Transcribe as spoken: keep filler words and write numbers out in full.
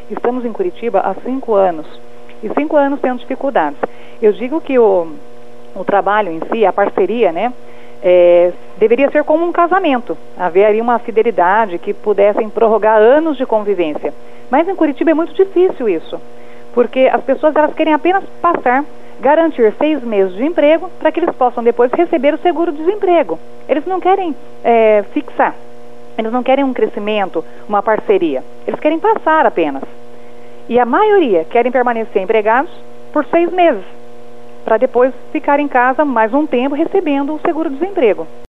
Estamos em Curitiba há cinco anos, e cinco anos tendo dificuldades. Eu digo que o, o trabalho em si, a parceria, né, é, deveria ser como um casamento. Haveria uma fidelidade que pudessem prorrogar anos de convivência. Mas em Curitiba é muito difícil isso, porque as pessoas elas querem apenas passar, garantir seis meses de emprego para que eles possam depois receber o seguro-desemprego. Eles não querem é, fixar, eles não querem um crescimento, uma parceria. Eles querem passar apenas. E a maioria querem permanecer empregados por seis meses, para depois ficar em casa mais um tempo recebendo o seguro-desemprego.